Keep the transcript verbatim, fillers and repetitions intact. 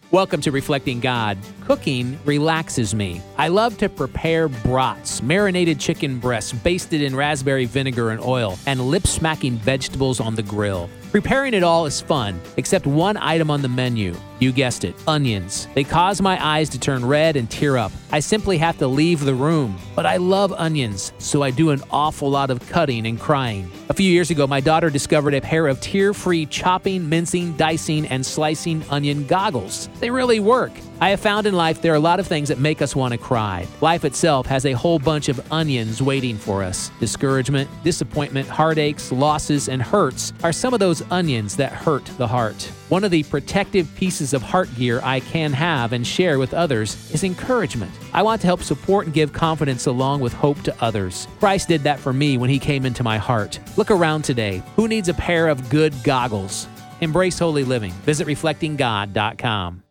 Welcome to Reflecting God. Cooking relaxes me. I love to prepare brats, marinated chicken breasts basted in raspberry vinegar and oil, and lip-smacking vegetables on the grill. Preparing it all is fun, except one item on the menu. You guessed it, onions. They cause my eyes to turn red and tear up. I simply have to leave the room. But I love onions, so I do an awful lot of cutting and crying. A few years ago, my daughter discovered a pair of tear-free chopping, mincing, dicing, and slicing onion goggles. They really work. I have found in life there are a lot of things that make us want to cry. Life itself has a whole bunch of onions waiting for us. Discouragement, disappointment, heartaches, losses, and hurts are some of those onions that hurt the heart. One of the protective pieces of heart gear I can have and share with others is encouragement. I want to help support and give confidence along with hope to others. Christ did that for me when he came into my heart. Look around today. Who needs a pair of good goggles? Embrace holy living. Visit reflecting god dot com.